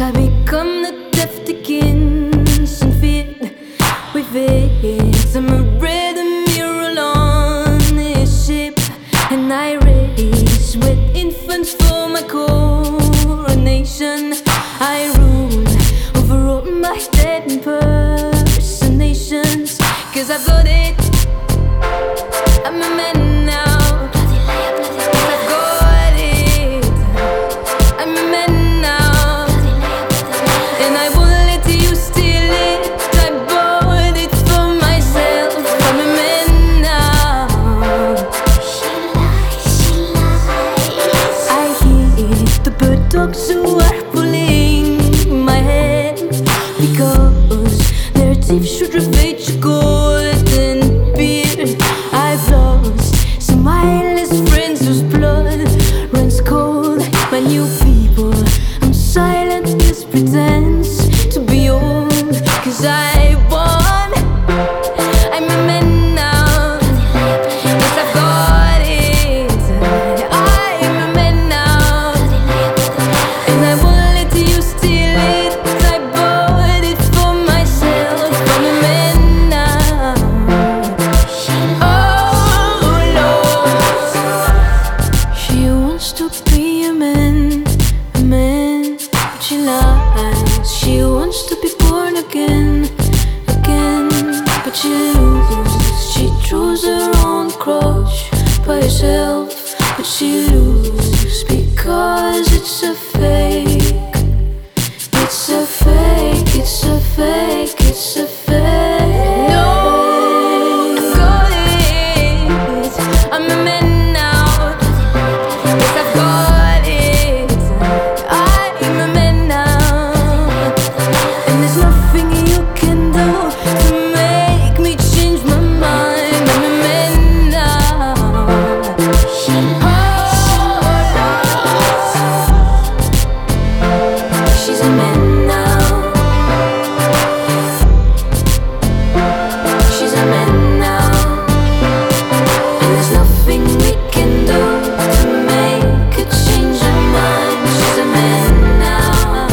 I become the deaf to kins and fear with it. I'm a rhythm mural on this ship, and I race with infants for my coronation. I rule over all my dead impersonations, 'cause I've got it. I'm a man now. I've got it. I'm a man now, and I won't let you steal it. I bought it for myself. I'm a man now. She lies. I hear the bird dogs who are pulling my hair, because their teeth should reflect your golden beard. I've lost some eyeless friends whose blood runs cold. My new people, I'm silent, this pretense to be old, 'cause I won. I'm a man now. Yes, I've got it. I'm a man now, and I won't let you steal it. I bought it for myself. I'm a man now. Oh Lord, she wants to be a man, but she lies. She wants to be born again, but she loses. She chose her own cross by herself, but she loses because it's a fake. It's a fake, it's a fake, it's a fake. No, I've got it. I'm a man now. Yes, I've got it. I'm a man now, and there's nothing you can do to make me change my mind. I'm a man now. She's a man now. She's a man now, and there's nothing we can do to make her change her mind. She's a man now.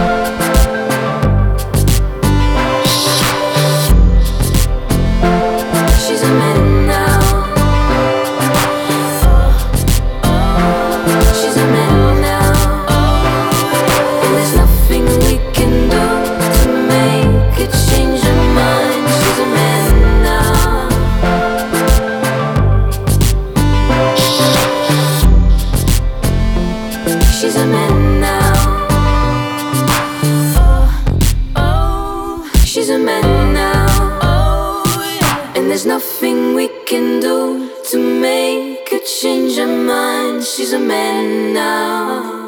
She's a man now. She's a man now, and there's nothing we can do to make her change her mind. She's a man now. She's a man now. She's a man now. And there's nothing we can do to make her change her mind. She's a man now.